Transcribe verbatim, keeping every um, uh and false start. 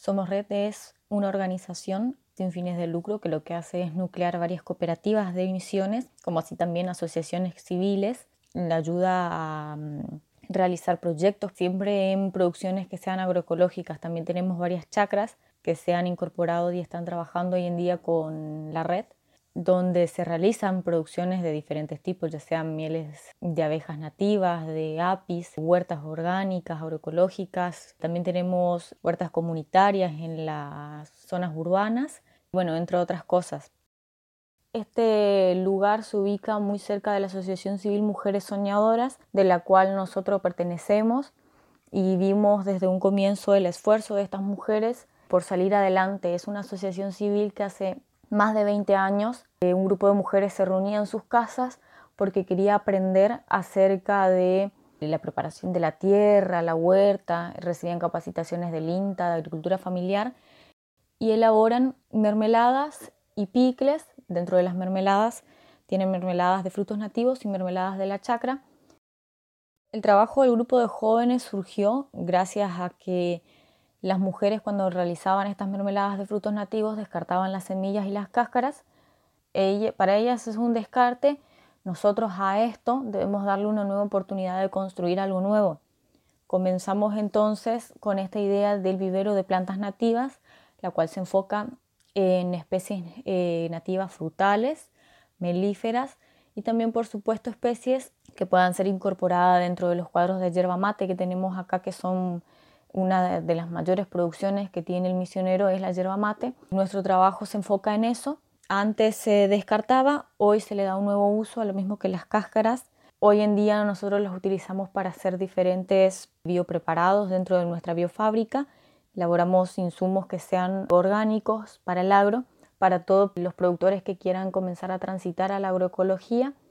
Somos Red es una organización sin fines de lucro que lo que hace es nuclear varias cooperativas de misiones, como así también asociaciones civiles. La ayuda a um, realizar proyectos siempre en producciones que sean agroecológicas. También tenemos varias chacras que se han incorporado y están trabajando hoy en día con la red, donde se realizan producciones de diferentes tipos, ya sean mieles de abejas nativas, de apis, huertas orgánicas, agroecológicas. También tenemos huertas comunitarias en las zonas urbanas, bueno, entre otras cosas. Este lugar se ubica muy cerca de la Asociación Civil Mujeres Soñadoras, de la cual nosotros pertenecemos, y vimos desde un comienzo el esfuerzo de estas mujeres por salir adelante. Es una asociación civil que hace más de veinte años eh, un grupo de mujeres se reunía en sus casas porque quería aprender acerca de la preparación de la tierra, la huerta, recibían capacitaciones del INTA, de agricultura familiar, y elaboran mermeladas y picles. Dentro de las mermeladas tienen mermeladas de frutos nativos y mermeladas de la chacra. El trabajo del grupo de jóvenes surgió gracias a que las mujeres, cuando realizaban estas mermeladas de frutos nativos, descartaban las semillas y las cáscaras. Para ellas es un descarte. Nosotros a esto debemos darle una nueva oportunidad de construir algo nuevo. Comenzamos entonces con esta idea del vivero de plantas nativas, la cual se enfoca en especies eh, nativas frutales, melíferas y también, por supuesto, especies que puedan ser incorporadas dentro de los cuadros de yerba mate que tenemos acá, que son una de las mayores producciones que tiene el misionero, es la yerba mate. Nuestro trabajo se enfoca en eso. Antes se descartaba, hoy se le da un nuevo uso, a lo mismo que las cáscaras. Hoy en día nosotros los utilizamos para hacer diferentes biopreparados dentro de nuestra biofábrica. Elaboramos insumos que sean orgánicos para el agro, para todos los productores que quieran comenzar a transitar a la agroecología.